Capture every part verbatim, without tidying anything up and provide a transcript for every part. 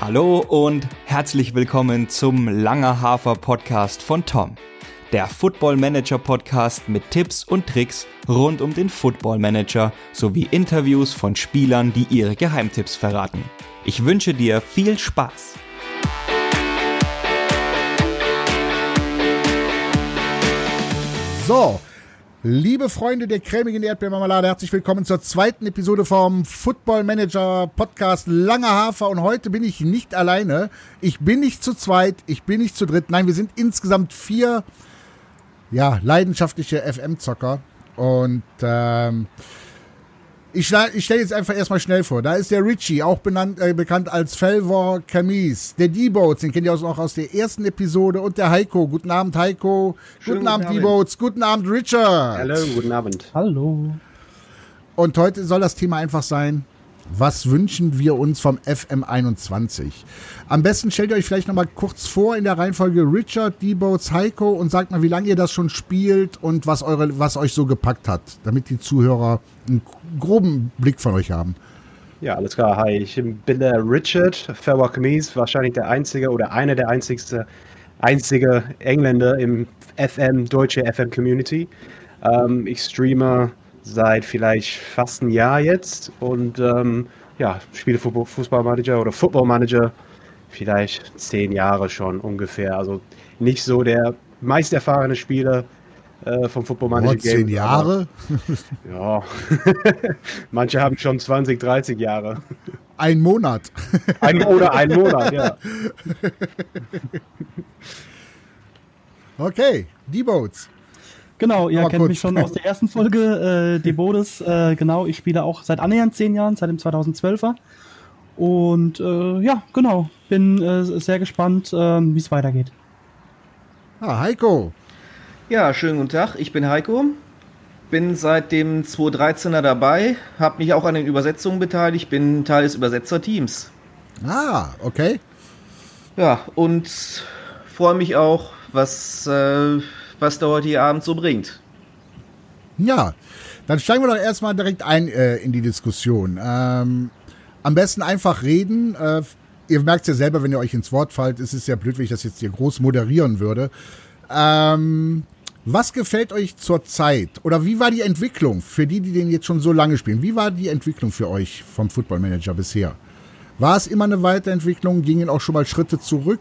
Hallo und herzlich willkommen zum Langer Hafer Podcast von Tom. Der Football Manager Podcast mit Tipps und Tricks rund um den Football Manager sowie Interviews von Spielern, die ihre Geheimtipps verraten. Ich wünsche dir viel Spaß. So, liebe Freunde der cremigen Erdbeermarmelade, herzlich willkommen zur zweiten Episode vom Football Manager Podcast Langer Hafer. Und heute bin ich nicht alleine. Ich bin nicht zu zweit, ich bin nicht zu dritt. Nein, wir sind insgesamt vier ja, leidenschaftliche F M-Zocker. Und ähm, ich, ich stelle jetzt einfach erstmal schnell vor. Da ist der Richie, auch benannt, äh, bekannt als Felvor Camise. Der D-Boats, den kennt ihr auch aus der ersten Episode. Und der Heiko. Guten Abend, Heiko. Schönen guten Abend, D-Boats. Guten Abend, Richard. Hallo, guten Abend. Hallo. Und heute soll das Thema einfach sein: Was wünschen wir uns vom F M einundzwanzig? Am besten stellt ihr euch vielleicht nochmal kurz vor in der Reihenfolge Richard, D-Boats, Heiko und sagt mal, wie lange ihr das schon spielt und was, eure, was euch so gepackt hat, damit die Zuhörer einen groben Blick von euch haben. Ja, alles klar. Hi, ich bin der Richard, Felvor Camise, wahrscheinlich der einzige oder einer der einzigste, einzige Engländer im F M, deutsche F M-Community. Ähm, ich streame seit vielleicht fast ein Jahr jetzt und ähm, ja, spiele Fußballmanager oder Footballmanager vielleicht zehn Jahre schon ungefähr. Also nicht so der meist erfahrene Spieler äh, vom Footballmanager. Oh, zehn Jahre? Ja, manche haben schon zwanzig, dreißig Jahre. Ein Monat. Ein, oder ein Monat, ja. Okay, D-Boats. Genau, ihr Aber kennt kurz. mich schon aus der ersten Folge, äh, D-Bodes. Äh, genau, ich spiele auch seit annähernd zehn Jahren, seit dem zweitausendzwölfer. Und äh, ja, genau, bin äh, sehr gespannt, äh, wie es weitergeht. Ah, Heiko. Ja, schönen guten Tag, ich bin Heiko, bin seit dem zweitausenddreizehner dabei, habe mich auch an den Übersetzungen beteiligt, bin Teil des Übersetzerteams. Ah, okay. Ja, und freue mich auch, was, äh, was der heutige Abend so bringt. Ja, dann steigen wir doch erstmal direkt ein äh, in die Diskussion. Ähm, am besten einfach reden. Äh, ihr merkt es ja selber, wenn ihr euch ins Wort fallt, es ist ja blöd, wenn ich das jetzt hier groß moderieren würde. Ähm, was gefällt euch zurzeit? Oder wie war die Entwicklung für die, die den jetzt schon so lange spielen? Wie war die Entwicklung für euch vom Football Manager bisher? War es immer eine Weiterentwicklung? Gingen auch schon mal Schritte zurück?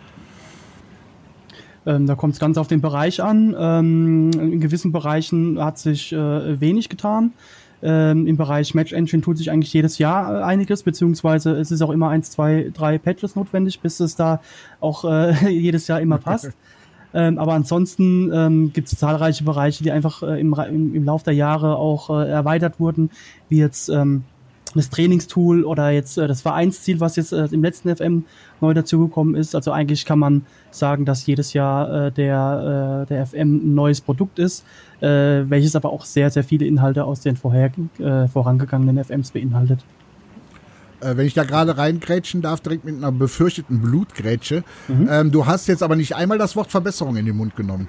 Ähm, da kommt es ganz auf den Bereich an. Ähm, in gewissen Bereichen hat sich äh, wenig getan. Ähm, Im Bereich Match Engine tut sich eigentlich jedes Jahr äh, einiges, beziehungsweise es ist auch immer eins, zwei, drei Patches notwendig, bis es da auch äh, jedes Jahr immer passt. ähm, aber ansonsten ähm, gibt es zahlreiche Bereiche, die einfach äh, im, im, im Laufe der Jahre auch äh, erweitert wurden, wie jetzt ähm, das Trainingstool oder jetzt äh, das Vereinsziel, was jetzt äh, im letzten F M neu dazugekommen ist. Also eigentlich kann man sagen, dass jedes Jahr äh, der, äh, der F M ein neues Produkt ist, äh, welches aber auch sehr, sehr viele Inhalte aus den vorher, äh, vorangegangenen F Ms beinhaltet. Äh, wenn ich da gerade reingrätschen darf, direkt mit einer befürchteten Blutgrätsche. Mhm. Ähm, du hast jetzt aber nicht einmal das Wort Verbesserung in den Mund genommen.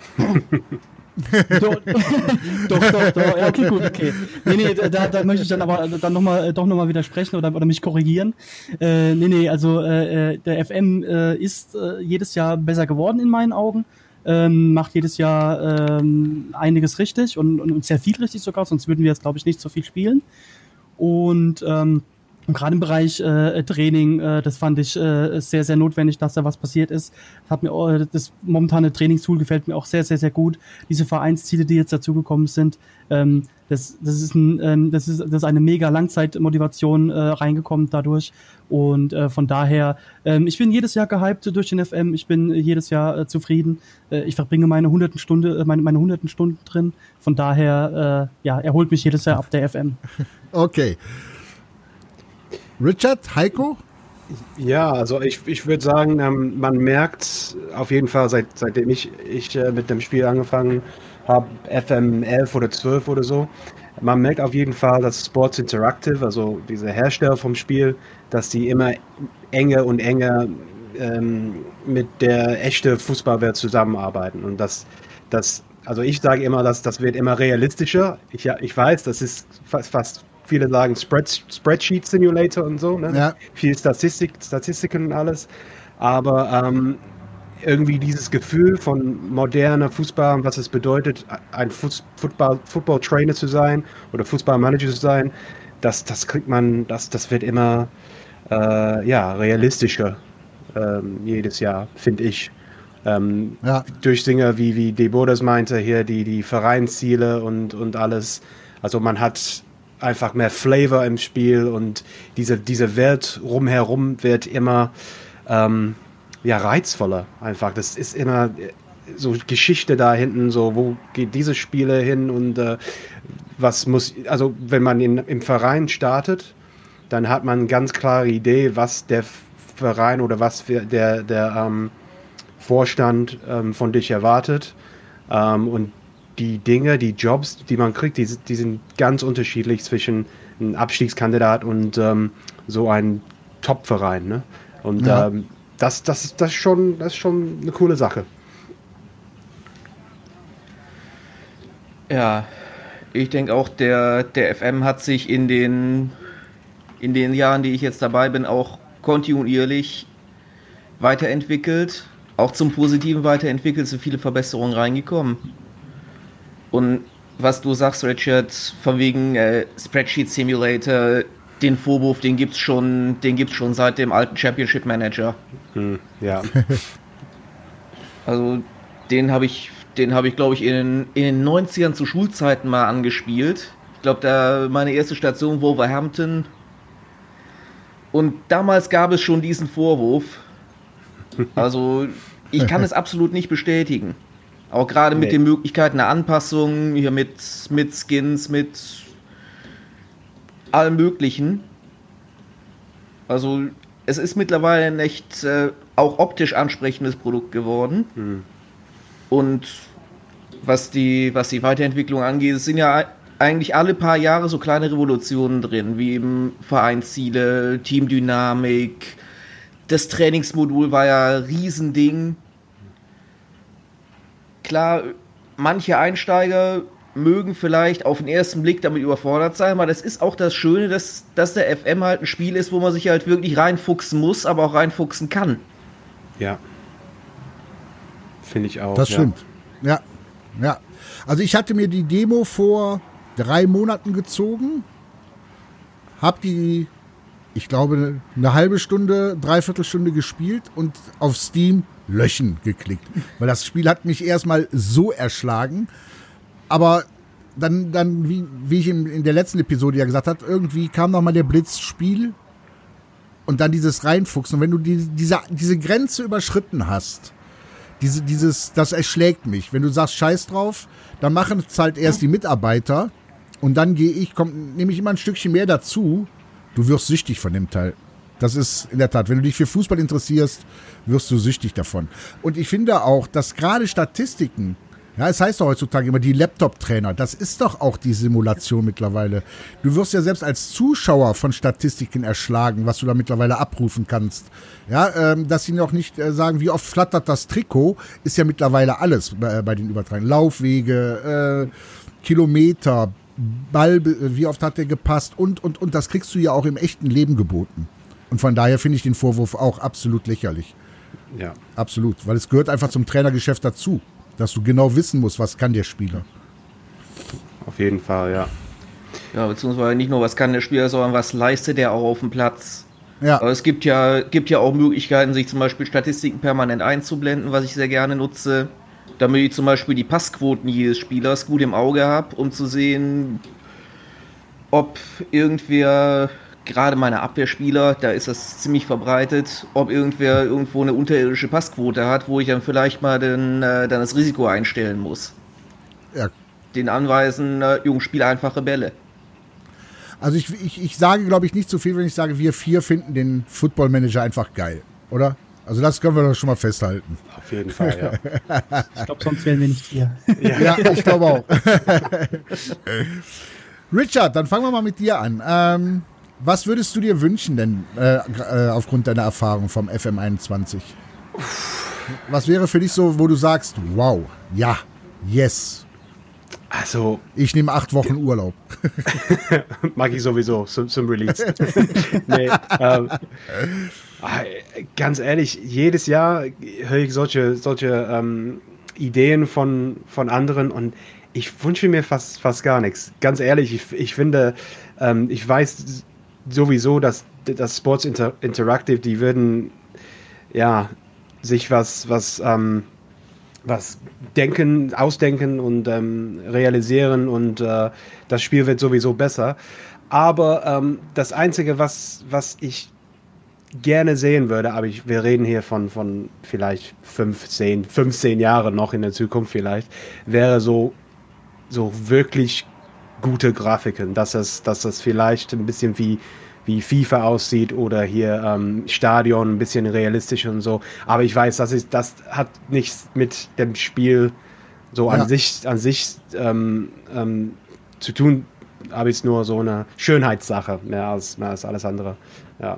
doch, doch, doch, doch, ja, okay, gut, okay. Nee, nee, da, da möchte ich dann aber dann noch mal, doch nochmal widersprechen oder, oder mich korrigieren. Äh, nee, nee, also äh, der F M äh, ist äh, jedes Jahr besser geworden in meinen Augen, ähm, macht jedes Jahr ähm, einiges richtig und, und sehr viel richtig sogar, sonst würden wir jetzt, glaube ich, nicht so viel spielen. Und ähm, Und gerade im Bereich äh, Training, äh, das fand ich äh, sehr, sehr notwendig, dass da was passiert ist. Hat mir äh, das momentane Trainingstool gefällt mir auch sehr, sehr, sehr gut. Diese Vereinsziele, die jetzt dazugekommen sind, ähm, das, das ist ein, ähm, das ist, das ist eine mega Langzeitmotivation äh, reingekommen dadurch. Und äh, von daher, ähm, ich bin jedes Jahr gehypt durch den F M. Ich bin jedes Jahr äh, zufrieden. Äh, ich verbringe meine hunderten Stunde, äh, meine, meine hunderten Stunden drin. Von daher, äh, ja, er holt mich jedes Jahr ab, der F M. Okay. Richard, Heiko? Ja, also ich, ich würde sagen, ähm, man merkt auf jeden Fall, seit, seitdem ich, ich äh, mit dem Spiel angefangen habe, F M elf oder zwölf oder so, man merkt auf jeden Fall, dass Sports Interactive, also diese Hersteller vom Spiel, dass die immer enger und enger ähm, mit der echten Fußballwelt zusammenarbeiten. Und das, das also ich sage immer, dass das wird immer realistischer. Ich, ja, ich weiß, das ist fast, fast viele sagen Spread, Spreadsheet Simulator und so, ne? Ja. Viel Statistik, Statistiken und alles. Aber ähm, irgendwie dieses Gefühl von moderner Fußball und was es bedeutet, ein Football, Football Trainer zu sein oder Fußball Manager zu sein, das, das kriegt man, das, das wird immer äh, ja, realistischer ähm, jedes Jahr, finde ich. Ähm, ja. Durch Dinge wie, wie Debo das meinte, hier die, die Vereinsziele und, und alles. Also man hat einfach mehr Flavor im Spiel und diese, diese Welt rumherum wird immer ähm, ja, reizvoller einfach. Das ist immer so Geschichte da hinten, so wo geht diese Spiele hin und äh, was muss, also wenn man in, im Verein startet, dann hat man eine ganz klare Idee, was der Verein oder was der, der ähm, Vorstand ähm, von dich erwartet ähm, und die Dinge, die Jobs, die man kriegt, die, die sind ganz unterschiedlich zwischen einem Abstiegskandidat und ähm, so einem Top-Verein, ne? Und ja. ähm, Das, das, das, ist schon, das ist schon eine coole Sache. Ja, ich denke auch, der, der F M hat sich in den, in den Jahren, die ich jetzt dabei bin, auch kontinuierlich weiterentwickelt. Auch zum Positiven weiterentwickelt, sind viele Verbesserungen reingekommen. Und was du sagst, Richard, von wegen äh, Spreadsheet Simulator, den Vorwurf, den gibt's schon, den gibt's schon seit dem alten Championship Manager. Hm, ja. Also den habe ich, den habe ich, glaube ich, in, in den neunzigern zu Schulzeiten mal angespielt. Ich glaube, da meine erste Station Wolverhampton. Und damals gab es schon diesen Vorwurf. Also ich kann es absolut nicht bestätigen. Auch gerade mit nee. den Möglichkeiten der Anpassung, hier mit, mit Skins, mit allem Möglichen. Also es ist mittlerweile ein echt äh, auch optisch ansprechendes Produkt geworden. Hm. Und was die, was die Weiterentwicklung angeht, es sind ja eigentlich alle paar Jahre so kleine Revolutionen drin, wie eben Vereinsziele, Teamdynamik. Das Trainingsmodul war ja ein Riesending. Klar, manche Einsteiger mögen vielleicht auf den ersten Blick damit überfordert sein, aber das ist auch das Schöne, dass, dass der F M halt ein Spiel ist, wo man sich halt wirklich reinfuchsen muss, aber auch reinfuchsen kann. Ja. Finde ich auch. Das ja. stimmt. Ja. Ja. Also ich hatte mir die Demo vor drei Monaten gezogen, hab die, ich glaube, eine halbe Stunde, dreiviertel Stunde gespielt und auf Steam löschen geklickt. Weil das Spiel hat mich erstmal so erschlagen. Aber dann, dann wie, wie ich in, in der letzten Episode ja gesagt habe, irgendwie kam noch mal der Blitzspiel und dann dieses Reinfuchsen. Und wenn du die, diese, diese Grenze überschritten hast, diese, dieses, das erschlägt mich. Wenn du sagst, scheiß drauf, dann machen es halt erst die Mitarbeiter und dann gehe ich, komm, nehme ich immer ein Stückchen mehr dazu. Du wirst süchtig von dem Teil. Das ist in der Tat, wenn du dich für Fußball interessierst, wirst du süchtig davon. Und ich finde auch, dass gerade Statistiken, ja, es heißt doch heutzutage immer die Laptop-Trainer, das ist doch auch die Simulation mittlerweile. Du wirst ja selbst als Zuschauer von Statistiken erschlagen, was du da mittlerweile abrufen kannst. Ja, ähm, dass sie noch nicht äh, sagen, wie oft flattert das Trikot, ist ja mittlerweile alles bei, bei den Übertragungen. Laufwege, äh, Kilometer, Ball, wie oft hat der gepasst und, und, und das kriegst du ja auch im echten Leben geboten. Und von daher finde ich den Vorwurf auch absolut lächerlich. Ja. Absolut, weil es gehört einfach zum Trainergeschäft dazu, dass du genau wissen musst, was kann der Spieler. Auf jeden Fall, ja. Ja, beziehungsweise nicht nur, was kann der Spieler, sondern was leistet der auch auf dem Platz. Ja. Aber es gibt ja, gibt ja auch Möglichkeiten, sich zum Beispiel Statistiken permanent einzublenden, was ich sehr gerne nutze, damit ich zum Beispiel die Passquoten jedes Spielers gut im Auge habe, um zu sehen, ob irgendwer, gerade meine Abwehrspieler, da ist das ziemlich verbreitet, ob irgendwer irgendwo eine unterirdische Passquote hat, wo ich dann vielleicht mal den, äh, dann das Risiko einstellen muss. Ja. Den anweisen, äh, Jungs, spiel einfache Bälle. Also ich, ich, ich sage, glaube ich, nicht zu viel, wenn ich sage, wir vier finden den Football Manager einfach geil, oder? Also das können wir doch schon mal festhalten. Auf jeden Fall, ja. Ich glaube, sonst wären wir nicht hier. Ja, ja, ich glaube auch. Richard, dann fangen wir mal mit dir an. Ähm, was würdest du dir wünschen denn, äh, äh, aufgrund deiner Erfahrung vom F M einundzwanzig? Was wäre für dich so, wo du sagst, wow, ja, yes? Also, ich nehme acht Wochen Urlaub. Mag ich sowieso zum, zum Release. nee, ähm, ganz ehrlich, jedes Jahr höre ich solche, solche ähm, Ideen von, von anderen und ich wünsche mir fast, fast gar nichts. Ganz ehrlich, ich, ich finde, ähm, ich weiß sowieso, dass das Sports Inter- Interactive, die würden ja sich was, was ähm, was denken, ausdenken und ähm, realisieren und äh, das Spiel wird sowieso besser. Aber ähm, das Einzige, was, was ich gerne sehen würde, aber ich, wir reden hier von, von vielleicht fünfzehn, fünfzehn Jahren noch in der Zukunft vielleicht, wäre so, so wirklich gute Grafiken, dass das, dass das vielleicht ein bisschen wie wie FIFA aussieht oder hier ähm, Stadion ein bisschen realistisch und so. Aber ich weiß, das ist, das hat nichts mit dem Spiel so an ja. sich, an sich ähm, ähm, zu tun. Aber es ist nur so eine Schönheitssache, mehr als, mehr als alles andere. Ja.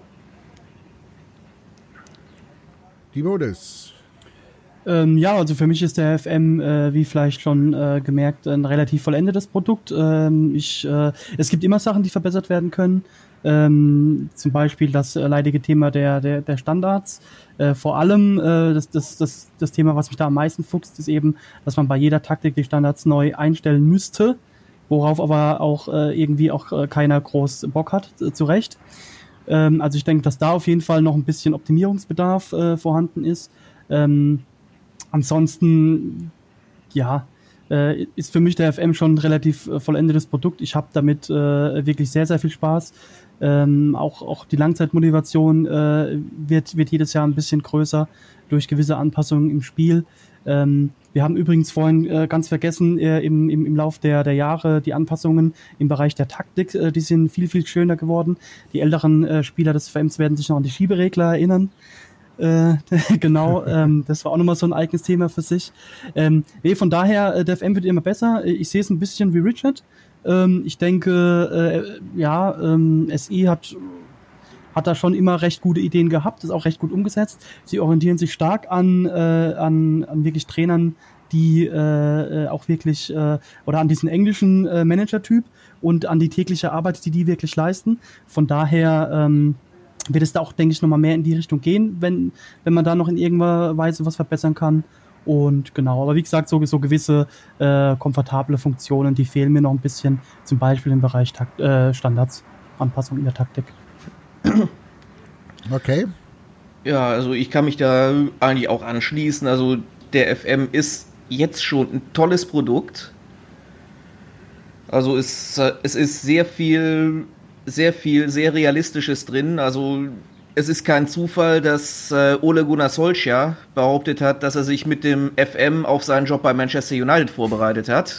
Die Modus. Ähm, ja, also für mich ist der F M, äh, wie vielleicht schon äh, gemerkt, ein relativ vollendetes Produkt. Ähm, ich, äh, es gibt immer Sachen, die verbessert werden können. Ähm, zum Beispiel das äh, leidige Thema der, der, der Standards. Äh, vor allem äh, das, das, das, das Thema, was mich da am meisten fuchst, ist eben, dass man bei jeder Taktik die Standards neu einstellen müsste, worauf aber auch äh, irgendwie auch äh, keiner groß Bock hat, äh, zu Recht. Ähm, also ich denke, dass da auf jeden Fall noch ein bisschen Optimierungsbedarf äh, vorhanden ist. Ähm, ansonsten, ja, äh, ist für mich der F M schon ein relativ äh, vollendetes Produkt. Ich habe damit äh, wirklich sehr, sehr viel Spaß. Ähm, auch, auch die Langzeitmotivation äh, wird, wird jedes Jahr ein bisschen größer durch gewisse Anpassungen im Spiel. Ähm, wir haben übrigens vorhin äh, ganz vergessen, äh, im, im, im Lauf der, der Jahre die Anpassungen im Bereich der Taktik, äh, die sind viel, viel schöner geworden. Die älteren äh, Spieler des F Ms werden sich noch an die Schieberegler erinnern. Äh, genau, ähm, das war auch nochmal so ein eigenes Thema für sich. Ähm, nee, von daher, äh, der F M wird immer besser. Ich sehe es ein bisschen wie Richard. Ähm, ich denke, äh, ja, ähm, S I hat, hat da schon immer recht gute Ideen gehabt, ist auch recht gut umgesetzt. Sie orientieren sich stark an, äh, an, an wirklich Trainern, die äh, auch wirklich, äh, oder an diesen englischen äh, Manager-Typ und an die tägliche Arbeit, die die wirklich leisten. Von daher ähm, wird es da auch, denke ich, nochmal mehr in die Richtung gehen, wenn, wenn man da noch in irgendeiner Weise was verbessern kann. Und genau, aber wie gesagt, so, so gewisse äh, komfortable Funktionen, die fehlen mir noch ein bisschen, zum Beispiel im Bereich Takt, äh, Standards, Anpassung in der Taktik. Okay. Ja, also ich kann mich da eigentlich auch anschließen. Also der F M ist jetzt schon ein tolles Produkt. Also es, es ist sehr viel, sehr viel, sehr Realistisches drin. Also es ist kein Zufall, dass äh, Ole Gunnar Solskjaer behauptet hat, dass er sich mit dem F M auf seinen Job bei Manchester United vorbereitet hat.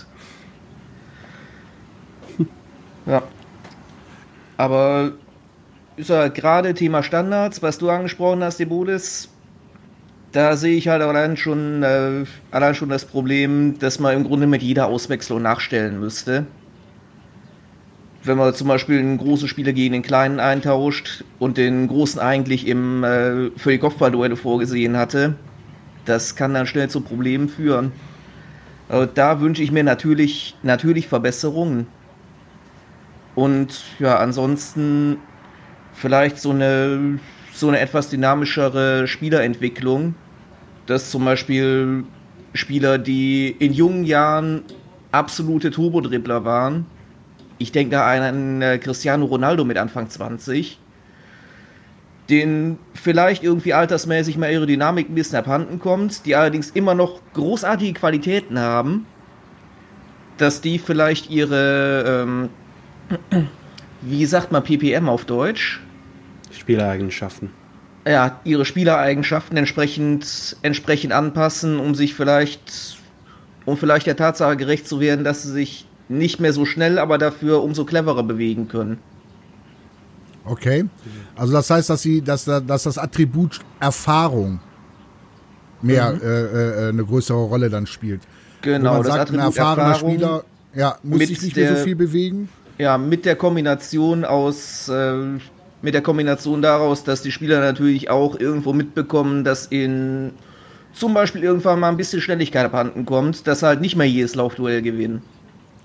Ja. Aber ist ja gerade Thema Standards, was du angesprochen hast, Debodes, da sehe ich halt allein schon, äh, allein schon das Problem, dass man im Grunde mit jeder Auswechslung nachstellen müsste. Wenn man zum Beispiel einen großen Spieler gegen den kleinen eintauscht und den großen eigentlich im, äh, für die Kopfballduelle vorgesehen hatte, das kann dann schnell zu Problemen führen. Aber da wünsche ich mir natürlich, natürlich Verbesserungen. Und ja, ansonsten vielleicht so eine, so eine etwas dynamischere Spielerentwicklung, dass zum Beispiel Spieler, die in jungen Jahren absolute Turbodribbler waren, ich denke da an äh, Cristiano Ronaldo mit Anfang zwanzig, den vielleicht irgendwie altersmäßig mal Aerodynamik ein bisschen abhanden kommt, die allerdings immer noch großartige Qualitäten haben, dass die vielleicht ihre, ähm, wie sagt man P P M auf Deutsch? Spielereigenschaften. Ja, ihre Spielereigenschaften entsprechend, entsprechend anpassen, um sich vielleicht, um vielleicht der Tatsache gerecht zu werden, dass sie sich nicht mehr so schnell, aber dafür umso cleverer bewegen können. Okay. Also das heißt, dass sie, dass, dass das Attribut Erfahrung mehr mhm. äh, äh, eine größere Rolle dann spielt. Genau, man das sagt, Attribut ein erfahrener Erfahrung Spieler ja, muss sich nicht mehr der, so viel bewegen. Ja, mit der Kombination aus äh, mit der Kombination daraus, dass die Spieler natürlich auch irgendwo mitbekommen, dass in zum Beispiel irgendwann mal ein bisschen Schnelligkeit abhanden kommt, dass halt nicht mehr jedes Laufduell gewinnen.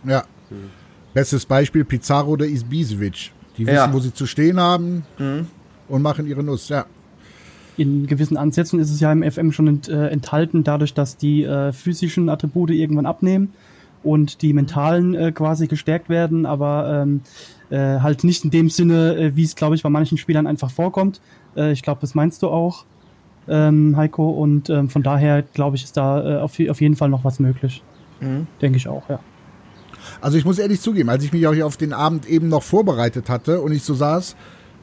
Ja. Mhm. Bestes Beispiel, Pizarro oder Izbisevic. Die wissen, ja. wo sie zu stehen haben mhm. und machen ihre Nuss, ja. In gewissen Ansätzen ist es ja im F M schon ent, äh, enthalten, dadurch, dass die äh, physischen Attribute irgendwann abnehmen und die mentalen äh, quasi gestärkt werden, aber ähm, äh, halt nicht in dem Sinne, äh, wie es, glaube ich, bei manchen Spielern einfach vorkommt. Äh, ich glaube, das meinst du auch, ähm, Heiko, und ähm, von daher, glaube ich, ist da äh, auf, auf jeden Fall noch was möglich. Mhm. Denke ich auch, ja. Also ich muss ehrlich zugeben, als ich mich auch hier auf den Abend eben noch vorbereitet hatte und ich so saß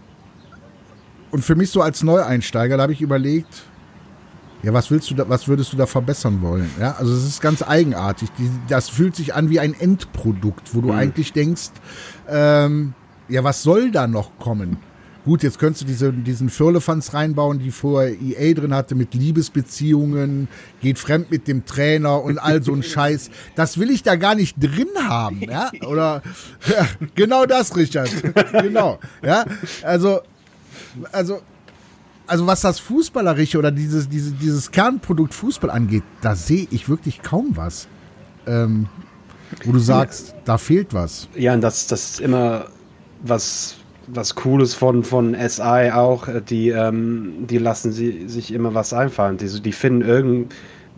und für mich so als Neueinsteiger, da habe ich überlegt, ja, was willst du da, was würdest du da verbessern wollen? Ja, also es ist ganz eigenartig. Die, das fühlt sich an wie ein Endprodukt, wo du mhm. eigentlich denkst, ähm, ja, was soll da noch kommen? Gut, jetzt könntest du diese, diesen Firlefanz reinbauen, die vorher E A drin hatte, mit Liebesbeziehungen, geht fremd mit dem Trainer und all so ein Scheiß. Das will ich da gar nicht drin haben, ja? Oder, ja, genau das, Richard. Genau, ja? Also, also, also was das Fußballerische oder dieses, dieses, dieses Kernprodukt Fußball angeht, da sehe ich wirklich kaum was. Ähm, wo du sagst, da fehlt was. Ja, und das, das ist immer was... was Cooles von, von S I auch, die, ähm, die lassen sie, sich immer was einfallen. Die, die finden irgend,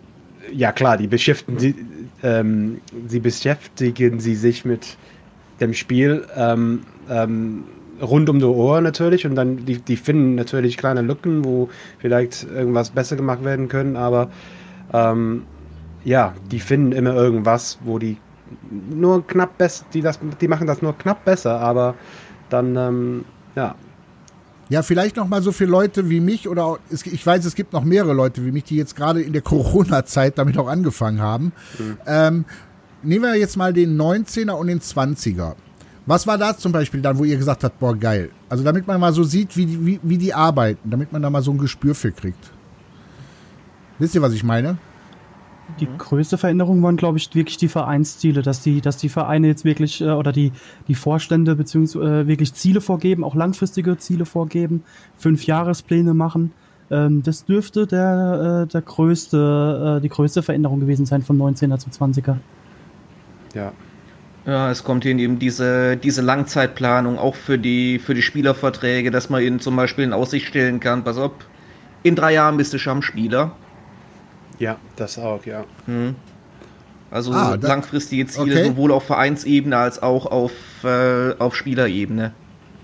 ja klar, die beschäftigen, die, ähm, die beschäftigen sie sich mit dem Spiel ähm, ähm, rund um die Uhr natürlich und dann, die, die finden natürlich kleine Lücken, wo vielleicht irgendwas besser gemacht werden können, aber ähm, ja, die finden immer irgendwas, wo die nur knapp besser, die, das, die machen das nur knapp besser, aber dann, ähm, ja. Ja, vielleicht noch mal so für Leute wie mich oder es, ich weiß, es gibt noch mehrere Leute wie mich, die jetzt gerade in der Corona-Zeit damit auch angefangen haben. Mhm. Ähm, nehmen wir jetzt mal den neunzehner und den zwanziger. Was war da zum Beispiel dann, wo ihr gesagt habt, boah, geil. Also damit man mal so sieht, wie die, wie, wie die arbeiten, damit man da mal so ein Gespür für kriegt. Wisst ihr, was ich meine? Die größte Veränderung waren, glaube ich, wirklich die Vereinsziele, dass die, dass die Vereine jetzt wirklich äh, oder die, die Vorstände beziehungsweise äh, wirklich Ziele vorgeben, auch langfristige Ziele vorgeben, Fünfjahrespläne machen. Ähm, das dürfte der, äh, der größte, äh, die größte Veränderung gewesen sein von neunzehner zu zwanziger. Ja. Ja, es kommt eben diese, diese Langzeitplanung auch für die, für die Spielerverträge, dass man ihnen zum Beispiel in Aussicht stellen kann, pass auf, in drei Jahren bist du Stammspieler. Ja, das auch, ja. Mhm. Also ah, da, langfristige Ziele, okay. sowohl auf Vereinsebene als auch auf, äh, auf Spielerebene.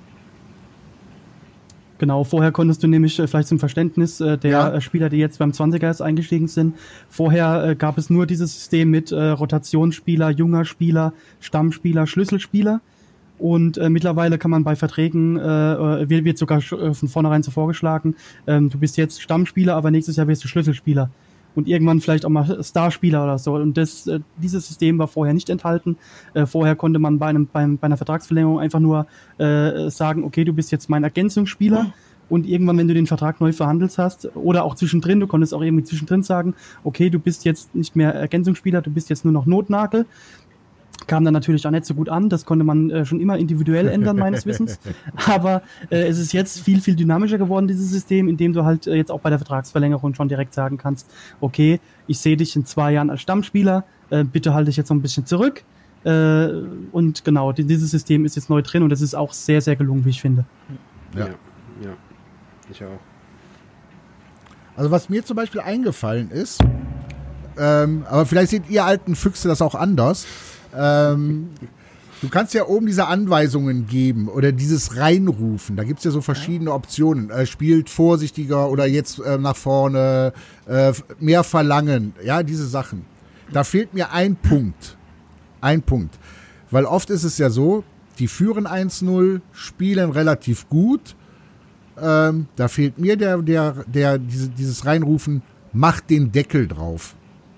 Genau, vorher konntest du nämlich, äh, vielleicht zum Verständnis äh, der ja. äh, Spieler, die jetzt beim zwanziger erst eingestiegen sind, vorher äh, gab es nur dieses System mit äh, Rotationsspieler, junger Spieler, Stammspieler, Schlüsselspieler. Und äh, mittlerweile kann man bei Verträgen, äh, wird, wird sogar äh, von vornherein so vorgeschlagen, ähm, du bist jetzt Stammspieler, aber nächstes Jahr wirst du Schlüsselspieler. Und irgendwann vielleicht auch mal Starspieler oder so. Und das, äh, dieses System war vorher nicht enthalten. Äh, vorher konnte man bei, einem, beim, bei einer Vertragsverlängerung einfach nur äh, sagen, okay, du bist jetzt mein Ergänzungsspieler. Mhm. Und irgendwann, wenn du den Vertrag neu verhandelt hast, oder auch zwischendrin, du konntest auch irgendwie zwischendrin sagen, okay, du bist jetzt nicht mehr Ergänzungsspieler, du bist jetzt nur noch Notnagel. Kam dann natürlich auch nicht so gut an. Das konnte man äh, schon immer individuell ändern, meines Wissens. Aber äh, es ist jetzt viel, viel dynamischer geworden, dieses System, indem du halt äh, jetzt auch bei der Vertragsverlängerung schon direkt sagen kannst, okay, ich sehe dich in zwei Jahren als Stammspieler, äh, bitte halte dich jetzt noch ein bisschen zurück. Äh, und genau, die, dieses System ist jetzt neu drin und das ist auch sehr, sehr gelungen, wie ich finde. Ja, ja, ja. Ich auch. Also was mir zum Beispiel eingefallen ist, ähm, aber vielleicht seht ihr alten Füchse das auch anders, Ähm, du kannst ja oben diese Anweisungen geben oder dieses Reinrufen. Da gibt es ja so verschiedene Optionen. Äh, spielt vorsichtiger oder jetzt äh, nach vorne, äh, mehr verlangen. Ja, diese Sachen. Da fehlt mir ein Punkt. Ein Punkt. Weil oft ist es ja so, die führen eins null, spielen relativ gut. Ähm, da fehlt mir der, der, der, diese, dieses Reinrufen, macht den Deckel drauf.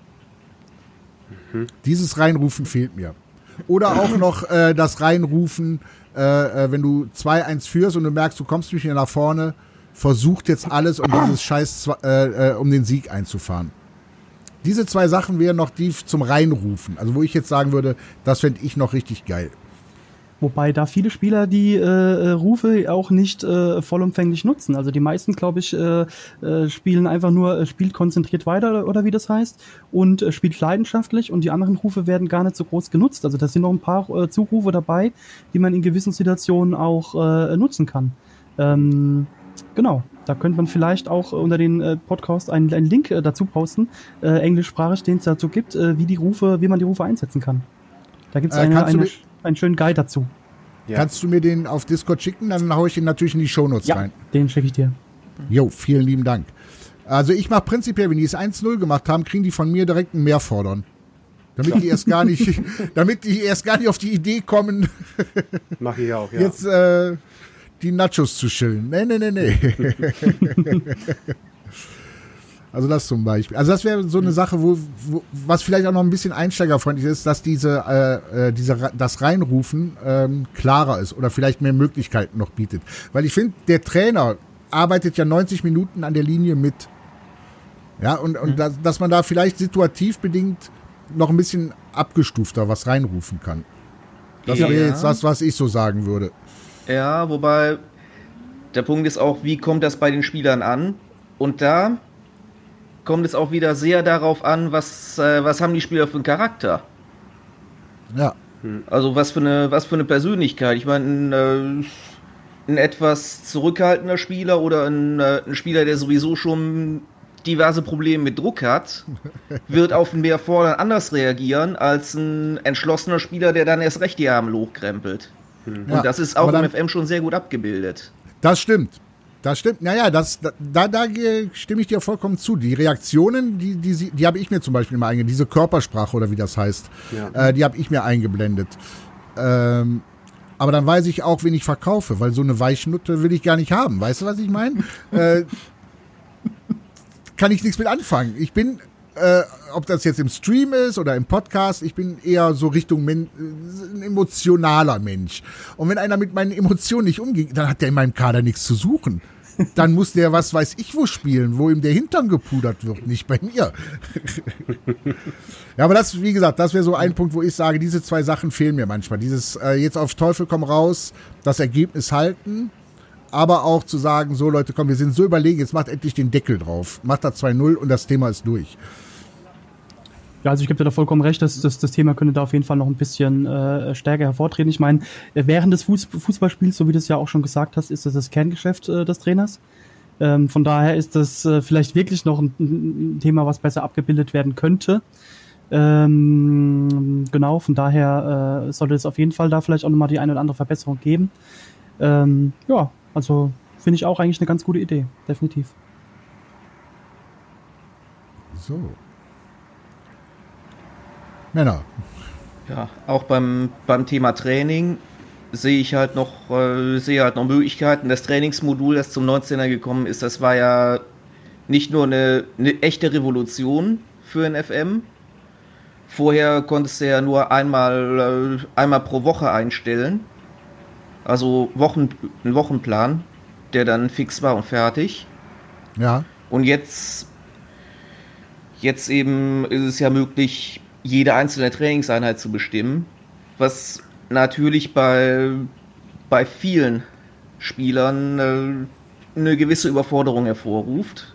Dieses Reinrufen fehlt mir. Oder auch noch äh, das Reinrufen, äh, äh, wenn du zwei eins führst und du merkst, du kommst nicht mehr nach vorne, versucht jetzt alles, um dieses Scheiß, äh, äh, um den Sieg einzufahren. Diese zwei Sachen wären noch die zum Reinrufen. Also wo ich jetzt sagen würde, das fände ich noch richtig geil. Wobei da viele Spieler die äh, Rufe auch nicht äh, vollumfänglich nutzen. Also die meisten, glaube ich, äh, äh, spielen einfach nur, äh, spielt konzentriert weiter oder wie das heißt und äh, spielt leidenschaftlich und die anderen Rufe werden gar nicht so groß genutzt. Also da sind noch ein paar äh, Zurufe dabei, die man in gewissen Situationen auch äh, nutzen kann. Ähm, genau, da könnte man vielleicht auch unter den äh, Podcast einen, einen Link äh, dazu posten, äh, englischsprachig, den es dazu gibt, äh, wie die Rufe, wie man die Rufe einsetzen kann. Da gibt es Äh, eine, kannst du eine, mir- einen schönen Guide dazu. Ja. Kannst du mir den auf Discord schicken? Dann haue ich ihn natürlich in die Shownotes Ja, rein. den schicke ich dir. Jo, vielen lieben Dank. Also ich mache prinzipiell, wenn die es eins null gemacht haben, kriegen die von mir direkt ein Mehrfordern. Damit die erst gar nicht, damit die erst gar nicht auf die Idee kommen, Mache ich auch, ja. jetzt äh, die Nachos zu chillen. Nee, nee, nee, nee. Also das zum Beispiel. Also das wäre so eine Sache, wo, wo was vielleicht auch noch ein bisschen einsteigerfreundlich ist, dass diese, äh, äh, diese das Reinrufen ähm, klarer ist oder vielleicht mehr Möglichkeiten noch bietet. Weil ich finde, der Trainer arbeitet ja neunzig Minuten an der Linie mit. Ja, und, und mhm. dass, dass man da vielleicht situativ bedingt noch ein bisschen abgestufter was reinrufen kann. Das Ja. wäre jetzt das, was ich so sagen würde. Ja, wobei der Punkt ist auch, wie kommt das bei den Spielern an? Und da kommt es auch wieder sehr darauf an, was, äh, was haben die Spieler für einen Charakter? Ja. Also was für eine, was für eine Persönlichkeit. Ich meine, ein, äh, ein etwas zurückhaltender Spieler oder ein, äh, ein Spieler, der sowieso schon diverse Probleme mit Druck hat, wird auf ein Mehrfordern anders reagieren als ein entschlossener Spieler, der dann erst recht die Arme hochkrempelt. Ja, Und das ist auch aber dann- im F M schon sehr gut abgebildet. Das stimmt. Das stimmt. Naja, das, da, da ge- stimme ich dir vollkommen zu. Die Reaktionen, die, die, sie- die habe ich mir zum Beispiel mal eingeblendet. Diese Körpersprache oder wie das heißt, Ja. äh, die habe ich mir eingeblendet. Ähm, aber dann weiß ich auch, wen ich verkaufe, weil so eine Weichnutte will ich gar nicht haben. Weißt du, was ich meine? äh, kann ich nichts mit anfangen. Ich bin, äh, ob das jetzt im Stream ist oder im Podcast, ich bin eher so Richtung Men äh, ein emotionaler Mensch. Und wenn einer mit meinen Emotionen nicht umgeht, dann hat der in meinem Kader nichts zu suchen. Dann muss der, was weiß ich, wo spielen, wo ihm der Hintern gepudert wird, nicht bei mir. Ja, aber das, wie gesagt, das wäre so ein Punkt, wo ich sage, diese zwei Sachen fehlen mir manchmal. Dieses äh, jetzt auf Teufel komm raus, das Ergebnis halten, aber auch zu sagen, so Leute, komm, wir sind so überlegen, jetzt macht endlich den Deckel drauf. Macht da zwei null und das Thema ist durch. Ja, also ich gebe dir da vollkommen recht, dass, dass das Thema könnte da auf jeden Fall noch ein bisschen äh, stärker hervortreten. Ich meine, während des Fuß Fußballspiels, so wie du es ja auch schon gesagt hast, ist das das Kerngeschäft äh, des Trainers. Ähm, von daher ist das äh, vielleicht wirklich noch ein, ein Thema, was besser abgebildet werden könnte. Ähm, genau, von daher äh, sollte es auf jeden Fall da vielleicht auch nochmal die eine oder andere Verbesserung geben. Ähm, ja, also finde ich auch eigentlich eine ganz gute Idee, definitiv. So. Männer. Ja, auch beim, beim Thema Training sehe ich halt noch, äh, sehe halt noch Möglichkeiten. Das Trainingsmodul, das zum neunzehner gekommen ist, das war ja nicht nur eine, eine echte Revolution für den F M. Vorher konntest du ja nur einmal, äh, einmal pro Woche einstellen. Also Wochen, einen Wochenplan, der dann fix war und fertig. Ja. Und jetzt, jetzt eben ist es ja möglich, jede einzelne Trainingseinheit zu bestimmen, was natürlich bei, bei vielen Spielern äh, eine gewisse Überforderung hervorruft.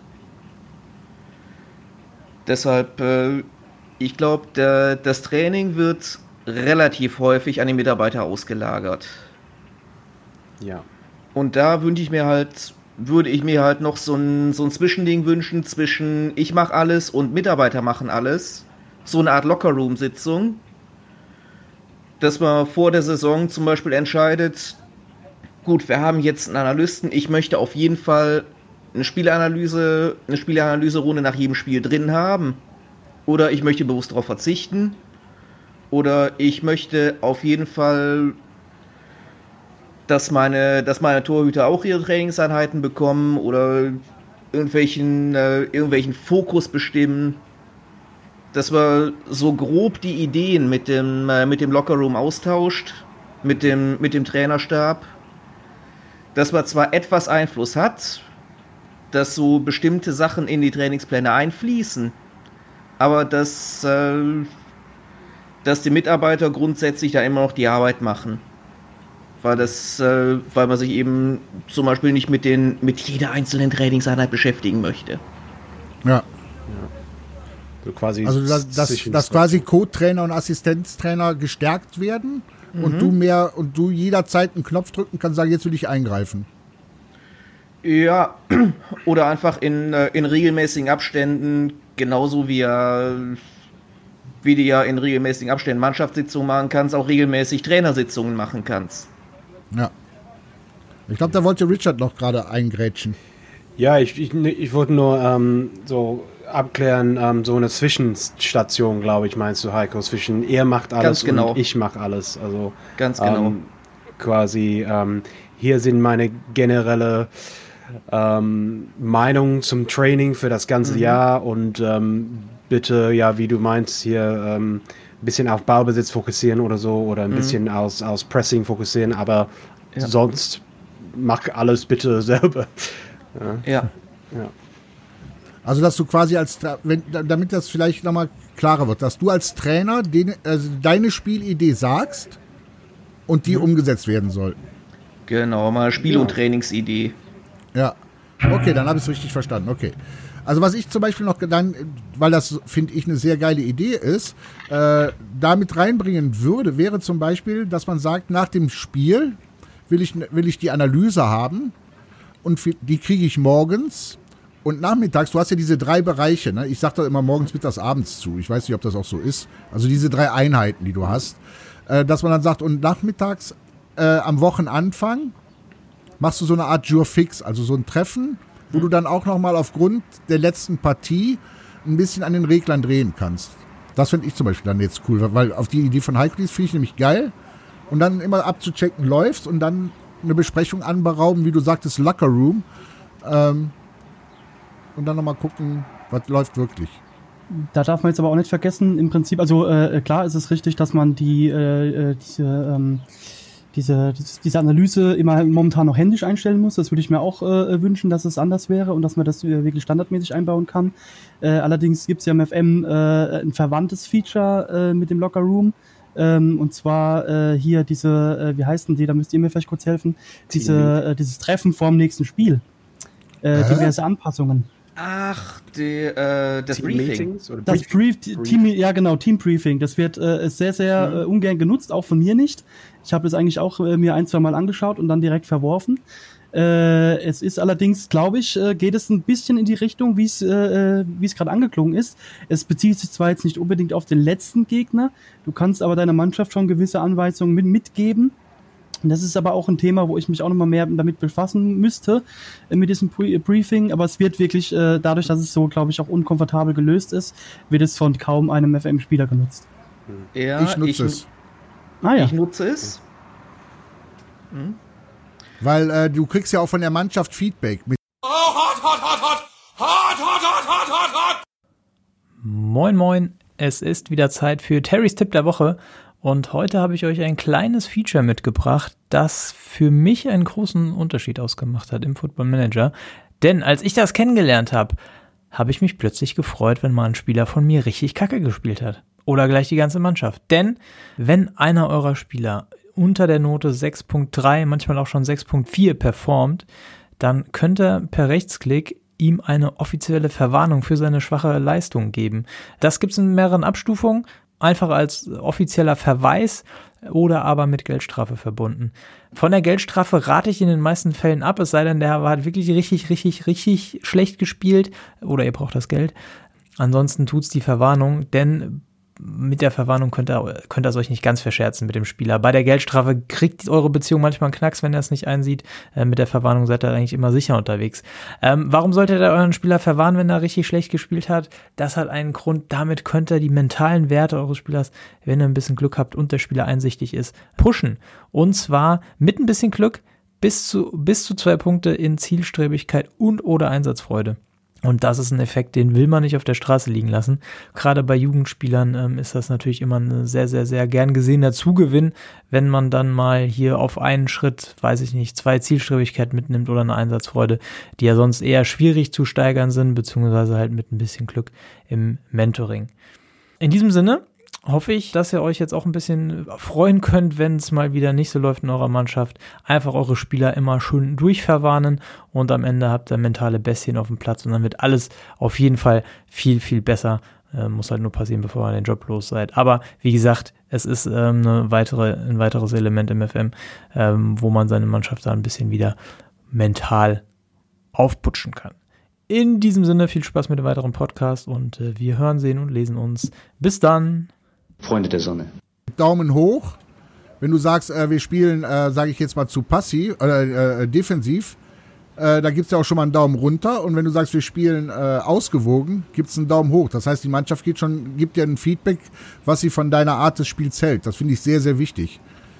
Deshalb, äh, ich glaube, das Training wird relativ häufig an die Mitarbeiter ausgelagert. Ja. Und da wünsche ich mir halt, würde ich mir halt noch so ein, so ein Zwischending wünschen zwischen ich mache alles und Mitarbeiter machen alles. So eine Art Lockerroom-Sitzung, dass man vor der Saison zum Beispiel entscheidet, gut, wir haben jetzt einen Analysten, ich möchte auf jeden Fall eine Spielanalyse, eine Spielanalyse-Runde nach jedem Spiel drin haben. Oder ich möchte bewusst darauf verzichten. Oder ich möchte auf jeden Fall, dass meine, dass meine Torhüter auch ihre Trainingseinheiten bekommen oder irgendwelchen, äh, irgendwelchen Fokus bestimmen. Dass man so grob die Ideen mit dem, äh, mit dem Lockerroom austauscht, mit dem, mit dem Trainerstab. Dass man zwar etwas Einfluss hat, dass so bestimmte Sachen in die Trainingspläne einfließen, aber dass, äh, dass die Mitarbeiter grundsätzlich da immer noch die Arbeit machen. weil das, äh, weil man sich eben zum Beispiel nicht mit den, mit jeder einzelnen Trainingseinheit beschäftigen möchte. Ja. So quasi Also dass, dass, dass quasi Co-Trainer und Assistenztrainer gestärkt werden mhm. und du mehr und du jederzeit einen Knopf drücken kannst, sagen, jetzt will ich eingreifen. Ja, oder einfach in, in regelmäßigen Abständen, genauso wie er, wie du ja in regelmäßigen Abständen Mannschaftssitzungen machen kannst, auch regelmäßig Trainersitzungen machen kannst. Ja. Ich glaube, da wollte Richard noch gerade eingrätschen. Ja, ich, ich, ich wollte nur ähm, so abklären, ähm, so eine Zwischenstation, glaube ich, meinst du, Heiko, zwischen er macht alles genau. und ich mache alles. Also ganz genau. Ähm, quasi, ähm, hier sind meine generelle ähm, Meinungen zum Training für das ganze mhm. Jahr und ähm, bitte, ja, wie du meinst, hier ähm, ein bisschen auf Ballbesitz fokussieren oder so oder ein mhm. bisschen aus, aus Pressing fokussieren, aber ja. sonst mach alles bitte selber. Ja. ja. ja. Also, dass du quasi als, wenn, damit das vielleicht nochmal klarer wird, dass du als Trainer den, also deine Spielidee sagst und die mhm. umgesetzt werden soll. Genau, mal Spiel- ja. und Trainingsidee. Ja, okay, dann habe ich es richtig verstanden, okay. Also was ich zum Beispiel noch, dann, weil das, finde ich, eine sehr geile Idee ist, äh, damit reinbringen würde, wäre zum Beispiel, dass man sagt, nach dem Spiel will ich, will ich die Analyse haben und die kriege ich morgens und nachmittags. Du hast ja diese drei Bereiche, ne? Ich sage da immer morgens, mittags, abends zu. Ich weiß nicht, ob das auch so ist. Also diese drei Einheiten, die du hast, äh, dass man dann sagt, und nachmittags äh, am Wochenanfang machst du so eine Art Jour fix, also so ein Treffen, wo du dann auch nochmal aufgrund der letzten Partie ein bisschen an den Reglern drehen kannst. Das finde ich zum Beispiel dann jetzt cool, weil auf die Idee von Heiko, die finde ich nämlich geil. Und dann immer abzuchecken, läuft's und dann eine Besprechung anberauben, wie du sagtest, Locker Room. Ähm, und dann nochmal gucken, was läuft wirklich. Da darf man jetzt aber auch nicht vergessen, im Prinzip, also äh, klar ist es richtig, dass man die äh, diese ähm, Diese, diese Analyse immer momentan noch händisch einstellen muss. Das würde ich mir auch äh, wünschen, dass es anders wäre und dass man das äh, wirklich standardmäßig einbauen kann. Äh, allerdings gibt es ja im F M äh, ein verwandtes Feature äh, mit dem Locker Room. Ähm, und zwar äh, hier diese, äh, wie heißen die, da müsst ihr mir vielleicht kurz helfen, diese, äh, dieses Treffen vorm nächsten Spiel. Äh, diverse Anpassungen. Ach, die, äh, das Team Briefing. Das Brief, Team, ja genau, Team Briefing. Das wird äh, sehr, sehr mhm. äh, ungern genutzt, auch von mir nicht. Ich habe das eigentlich auch äh, mir ein, zwei Mal angeschaut und dann direkt verworfen. Äh, es ist allerdings, glaube ich, äh, geht es ein bisschen in die Richtung, wie es äh, wie es gerade angeklungen ist. Es bezieht sich zwar jetzt nicht unbedingt auf den letzten Gegner, du kannst aber deiner Mannschaft schon gewisse Anweisungen mit, mitgeben. Und das ist aber auch ein Thema, wo ich mich auch noch mal mehr damit befassen müsste, äh, mit diesem Pre- Briefing. Aber es wird wirklich, äh, dadurch, dass es so, glaube ich, auch unkomfortabel gelöst ist, wird es von kaum einem F M-Spieler genutzt. Ja, ich nutze ich, es. Ah, ja. Ich nutze es. Hm. Weil äh, du kriegst ja auch von der Mannschaft Feedback. Mit oh, hot, hot, hot, hot, hot, hot, hot, hot, hot, hot. Moin, moin. Es ist wieder Zeit für Terrys Tipp der Woche. Und heute habe ich euch ein kleines Feature mitgebracht, das für mich einen großen Unterschied ausgemacht hat im Football Manager. Denn als ich das kennengelernt habe, habe ich mich plötzlich gefreut, wenn mal ein Spieler von mir richtig Kacke gespielt hat. Oder gleich die ganze Mannschaft. Denn wenn einer eurer Spieler unter der Note sechs Komma drei, manchmal auch schon sechs Komma vier performt, dann könnt ihr per Rechtsklick ihm eine offizielle Verwarnung für seine schwache Leistung geben. Das gibt es in mehreren Abstufungen. Einfach als offizieller Verweis oder aber mit Geldstrafe verbunden. Von der Geldstrafe rate ich in den meisten Fällen ab, es sei denn, der hat wirklich richtig, richtig, richtig schlecht gespielt oder ihr braucht das Geld. Ansonsten tut's die Verwarnung, denn mit der Verwarnung könnt ihr, könnt ihr es euch nicht ganz verscherzen mit dem Spieler. Bei der Geldstrafe kriegt eure Beziehung manchmal einen Knacks, wenn er es nicht einsieht. Äh, mit der Verwarnung seid ihr eigentlich immer sicher unterwegs. Ähm, warum solltet ihr euren Spieler verwarnen, wenn er richtig schlecht gespielt hat? Das hat einen Grund. Damit könnt ihr die mentalen Werte eures Spielers, wenn ihr ein bisschen Glück habt und der Spieler einsichtig ist, pushen. Und zwar mit ein bisschen Glück bis zu, bis zu zwei Punkte in Zielstrebigkeit und oder Einsatzfreude. Und das ist ein Effekt, den will man nicht auf der Straße liegen lassen. Gerade bei Jugendspielern ähm, ist das natürlich immer ein sehr, sehr, sehr gern gesehener Zugewinn, wenn man dann mal hier auf einen Schritt, weiß ich nicht, zwei Zielstrebigkeit mitnimmt oder eine Einsatzfreude, die ja sonst eher schwierig zu steigern sind, beziehungsweise halt mit ein bisschen Glück im Mentoring. In diesem Sinne, hoffe ich, dass ihr euch jetzt auch ein bisschen freuen könnt, wenn es mal wieder nicht so läuft in eurer Mannschaft. Einfach eure Spieler immer schön durchverwarnen und am Ende habt ihr mentale Bestien auf dem Platz und dann wird alles auf jeden Fall viel, viel besser. Äh, muss halt nur passieren, bevor ihr den Job los seid. Aber wie gesagt, es ist ähm, eine weitere, ein weiteres Element im F M, ähm, wo man seine Mannschaft da ein bisschen wieder mental aufputschen kann. In diesem Sinne viel Spaß mit dem weiteren Podcast und äh, wir hören, sehen und lesen uns. Bis dann. Freunde der Sonne. Daumen hoch. Wenn du sagst, äh, wir spielen, äh, sage ich jetzt mal zu passiv oder äh, defensiv, äh, da gibt es ja auch schon mal einen Daumen runter. Und wenn du sagst, wir spielen äh, ausgewogen, gibt es einen Daumen hoch. Das heißt, die Mannschaft geht schon, gibt dir ein Feedback, was sie von deiner Art des Spiels hält. Das finde ich sehr, sehr wichtig.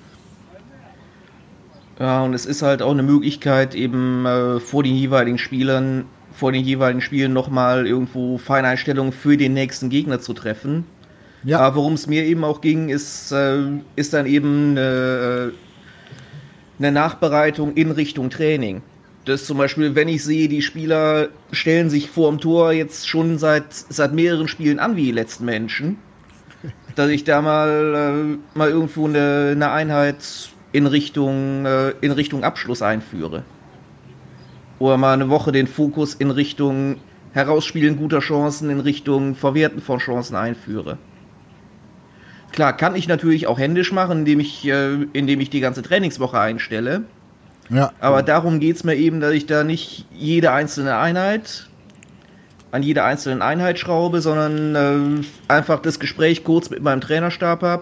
Ja, und es ist halt auch eine Möglichkeit, eben äh, vor den jeweiligen Spielern, vor den jeweiligen Spielen nochmal irgendwo Feineinstellungen für den nächsten Gegner zu treffen. Ja. Aber worum es mir eben auch ging, ist, äh, ist dann eben eine, eine Nachbereitung in Richtung Training. Das zum Beispiel, wenn ich sehe, die Spieler stellen sich vor dem Tor jetzt schon seit, seit mehreren Spielen an wie die letzten Menschen, dass ich da mal, äh, mal irgendwo eine, eine Einheit in Richtung, äh, in Richtung Abschluss einführe. Oder mal eine Woche den Fokus in Richtung Herausspielen guter Chancen, in Richtung Verwerten von Chancen einführe. Klar, kann ich natürlich auch händisch machen, indem ich, äh, indem ich die ganze Trainingswoche einstelle. Ja. Aber darum geht es mir eben, dass ich da nicht jede einzelne Einheit an jede einzelne Einheit schraube, sondern äh, einfach das Gespräch kurz mit meinem Trainerstab habe.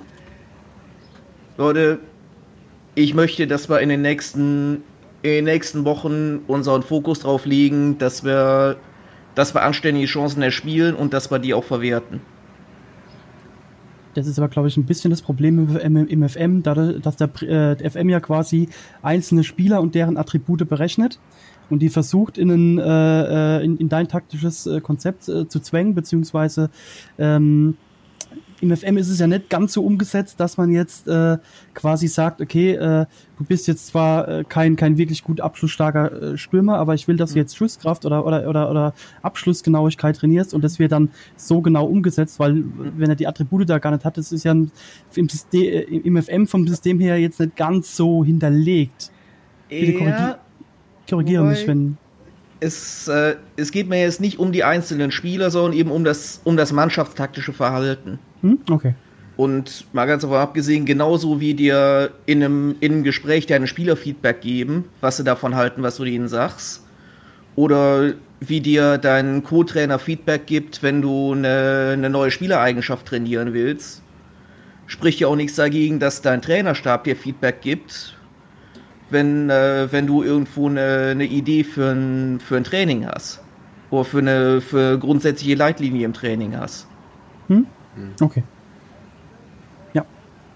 Leute, ich möchte, dass wir in den nächsten, in den nächsten Wochen unseren Fokus drauf legen, dass wir, dass wir anständige Chancen erspielen und dass wir die auch verwerten. Das ist aber, glaube ich, ein bisschen das Problem im F M, dadurch, dass der äh, F M ja quasi einzelne Spieler und deren Attribute berechnet und die versucht, in, ein, äh, in, in dein taktisches äh, Konzept äh, zu zwängen, beziehungsweise ähm, im F M ist es ja nicht ganz so umgesetzt, dass man jetzt äh, quasi sagt, okay, äh, du bist jetzt zwar äh, kein kein wirklich gut abschlussstarker äh, Stürmer, aber ich will, dass du jetzt Schusskraft oder oder oder oder Abschlussgenauigkeit trainierst und das wird dann so genau umgesetzt, weil wenn er die Attribute da gar nicht hat, das ist ja im System, im F M vom System her jetzt nicht ganz so hinterlegt. Bitte korrigier, korrigiere mich, wenn es äh, es geht mir jetzt nicht um die einzelnen Spieler, sondern eben um das um das mannschaftstaktische Verhalten. Hm? Okay. Und mal ganz davon abgesehen, genauso wie dir in einem, in einem Gespräch deine Spieler Feedback geben, was sie davon halten, was du ihnen sagst, oder wie dir dein Co-Trainer Feedback gibt, wenn du eine, eine neue Spielereigenschaft trainieren willst, spricht ja auch nichts dagegen, dass dein Trainerstab dir Feedback gibt, wenn, äh, wenn du irgendwo eine, eine Idee für ein, für ein Training hast oder für eine für grundsätzliche Leitlinie im Training hast. Hm? Okay. Ja.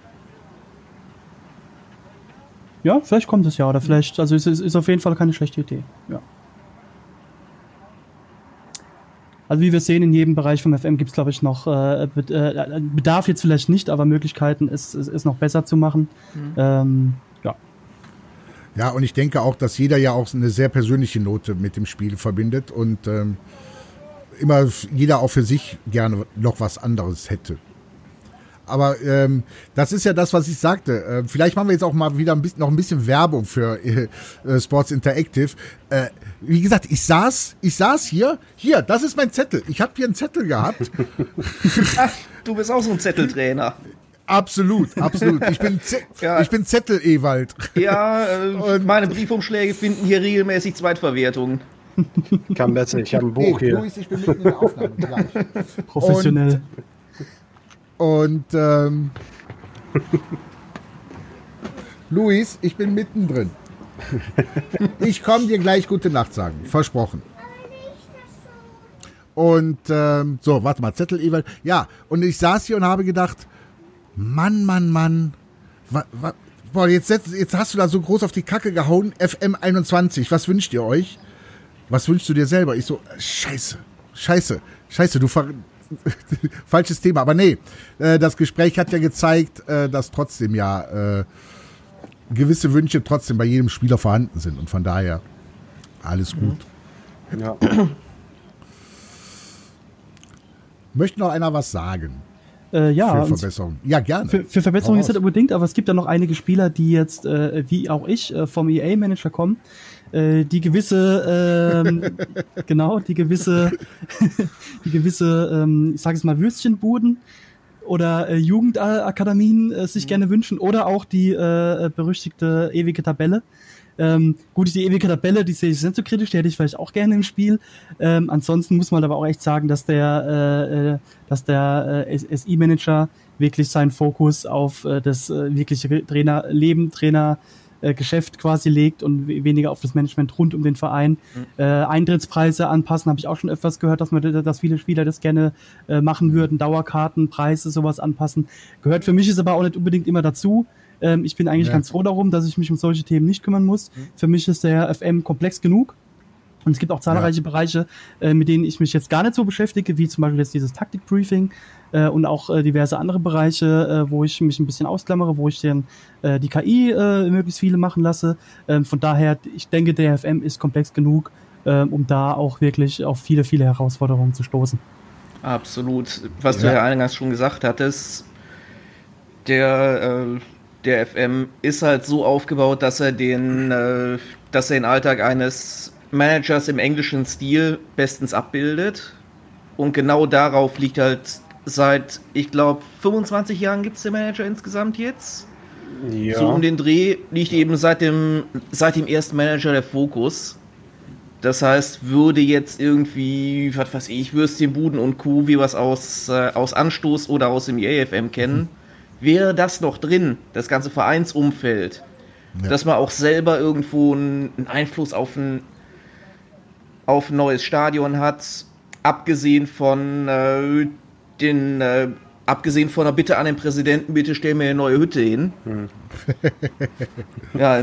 Ja, vielleicht kommt es ja, oder vielleicht, also es ist, ist auf jeden Fall keine schlechte Idee. Ja. Also wie wir sehen, in jedem Bereich vom F M gibt es, glaube ich, noch äh, Bedarf jetzt vielleicht nicht, aber Möglichkeiten, es, es, es noch besser zu machen. Mhm. Ähm, ja. Ja, und ich denke auch, dass jeder ja auch eine sehr persönliche Note mit dem Spiel verbindet und ähm, immer jeder auch für sich gerne noch was anderes hätte. Aber ähm, das ist ja das, was ich sagte. Äh, vielleicht machen wir jetzt auch mal wieder ein bisschen, noch ein bisschen Werbung für äh, Sports Interactive. Äh, wie gesagt, ich saß, ich saß hier, hier, das ist mein Zettel. Ich habe hier einen Zettel gehabt. Ach, du bist auch so ein Zetteltrainer. Absolut, absolut. Ich bin, Z- ja. ich bin Zettel-Ewald. Ja, äh, meine Briefumschläge finden hier regelmäßig Zweitverwertungen. Kann besser, ich habe ein Buch hey, hier. Luis, ich bin mitten in der Aufnahme gleich. Professionell. Und, und ähm, Luis, ich bin mittendrin. Ich komme dir gleich gute Nacht sagen. Versprochen. Und ähm, so, warte mal, Zettel Ewald. Ja, und ich saß hier und habe gedacht, Mann, Mann, Mann. Wa, wa, boah, jetzt, jetzt hast du da so groß auf die Kacke gehauen. F M einundzwanzig, was wünscht ihr euch? Was wünschst du dir selber? Ich so, scheiße, scheiße, scheiße, du ver... falsches Thema. Aber nee, äh, das Gespräch hat ja gezeigt, äh, dass trotzdem ja äh, gewisse Wünsche trotzdem bei jedem Spieler vorhanden sind. Und von daher alles gut. Ja. Möchte noch einer was sagen? Äh, ja, für Verbesserung. Ja, gerne. Für, für Verbesserung ist nicht unbedingt, aber es gibt ja noch einige Spieler, die jetzt, äh, wie auch ich, äh, vom E A-Manager kommen, äh, die gewisse, ähm, genau, die gewisse, die gewisse, ähm, ich sage es mal, Würstchenbuden oder äh, Jugendakademien äh, sich mhm. gerne wünschen oder auch die äh, berüchtigte ewige Tabelle. Ähm, gut, die ewige Tabelle, die sehe ich nicht so kritisch, die hätte ich vielleicht auch gerne im Spiel. Ähm, ansonsten muss man aber auch echt sagen, dass der, äh, dass der äh, S I-Manager wirklich seinen Fokus auf äh, das äh, wirkliche Trainerleben, Trainergeschäft äh, quasi legt und weniger auf das Management rund um den Verein. Mhm. Äh, Eintrittspreise anpassen, habe ich auch schon öfters gehört, dass man, dass viele Spieler das gerne äh, machen würden. Dauerkarten, Preise, sowas anpassen. Gehört für mich ist aber auch nicht unbedingt immer dazu. Ähm, ich bin eigentlich ja. ganz froh darum, dass ich mich um solche Themen nicht kümmern muss. Mhm. Für mich ist der F M komplex genug. Und es gibt auch zahlreiche ja. Bereiche, äh, mit denen ich mich jetzt gar nicht so beschäftige, wie zum Beispiel jetzt dieses Taktikbriefing äh, und auch äh, diverse andere Bereiche, äh, wo ich mich ein bisschen ausklammere, wo ich dann äh, die K I äh, möglichst viele machen lasse. Ähm, von daher, ich denke, der F M ist komplex genug, äh, um da auch wirklich auf viele, viele Herausforderungen zu stoßen. Absolut. Was ja. du ja eingangs schon gesagt hattest, der... Äh, Der F M ist halt so aufgebaut, dass er den, äh, dass er den Alltag eines Managers im englischen Stil bestens abbildet. Und genau darauf liegt halt seit, ich glaube, fünfundzwanzig Jahren gibt es den Manager insgesamt jetzt. Ja. So um den Dreh liegt eben seit dem, seit dem ersten Manager der Fokus. Das heißt, würde jetzt irgendwie, was weiß ich, Würstchenbuden und Co., wie wir es aus, äh, aus Anstoß oder aus dem E A F M kennen, mhm. wäre das noch drin, das ganze Vereinsumfeld, ja. dass man auch selber irgendwo einen Einfluss auf ein, auf ein neues Stadion hat, abgesehen von äh, den, äh, abgesehen von der Bitte an den Präsidenten, bitte stell mir eine neue Hütte hin. Hm. ja,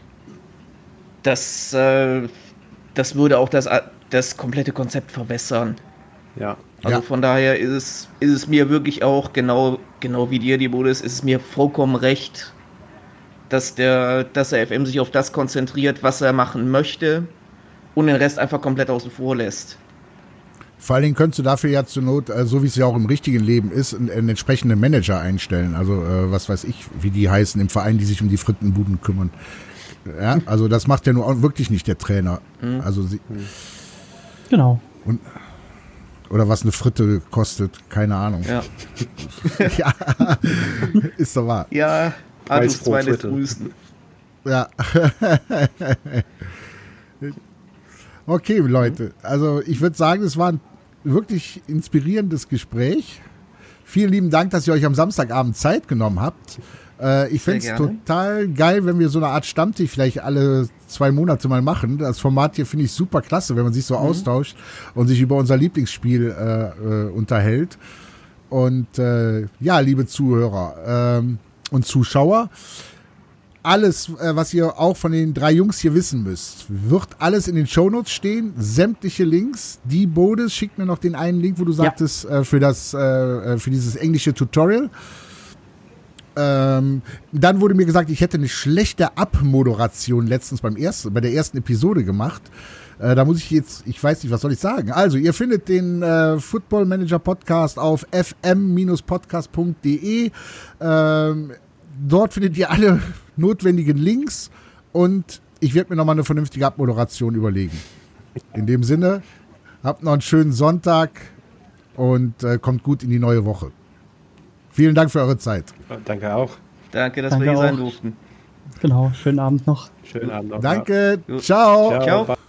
das, äh, das würde auch das, das komplette Konzept verbessern. Ja. Also ja. von daher ist es, ist es mir wirklich auch, genau, genau wie dir, die Bodes, ist es mir vollkommen recht, dass der, dass der F M sich auf das konzentriert, was er machen möchte und den Rest einfach komplett außen vor lässt. Vor allen Dingen könntest du dafür ja zur Not, so wie es ja auch im richtigen Leben ist, einen, einen entsprechenden Manager einstellen. Also äh, was weiß ich, wie die heißen im Verein, die sich um die Frittenbuden kümmern. Ja, also das macht ja nur auch wirklich nicht der Trainer. Mhm. Also sie, genau. Und oder was eine Fritte kostet, keine Ahnung. Ja. ja, ist doch wahr. Ja, alles zwei lässt grüßen. Ja. Okay, Leute. Also ich würde sagen, es war ein wirklich inspirierendes Gespräch. Vielen lieben Dank, dass ihr euch am Samstagabend Zeit genommen habt. Äh, ich fände es total geil, wenn wir so eine Art Stammtisch vielleicht alle zwei Monate mal machen. Das Format hier finde ich super klasse, wenn man sich so mhm. austauscht und sich über unser Lieblingsspiel äh, äh, unterhält. Und äh, ja, liebe Zuhörer ähm, und Zuschauer, alles, äh, was ihr auch von den drei Jungs hier wissen müsst, wird alles in den Shownotes stehen. Sämtliche Links. Die Bodes schickt mir noch den einen Link, wo du sagtest, ja. äh, für, das, äh, für dieses englische Tutorial. Ähm, dann wurde mir gesagt, ich hätte eine schlechte Abmoderation letztens beim ersten, bei der ersten Episode gemacht. Äh, da muss ich jetzt, ich weiß nicht, was soll ich sagen. Also, ihr findet den äh, Football Manager Podcast auf f m Bindestrich podcast punkt d e. Ähm, dort findet ihr alle notwendigen Links und ich werde mir nochmal eine vernünftige Abmoderation überlegen. In dem Sinne, habt noch einen schönen Sonntag und äh, kommt gut in die neue Woche. Vielen Dank für eure Zeit. Danke auch. Danke, dass Danke wir hier auch. sein durften. Genau, schönen Abend noch. Schönen Abend noch. Danke. Ja. Ciao. Ciao. Ciao.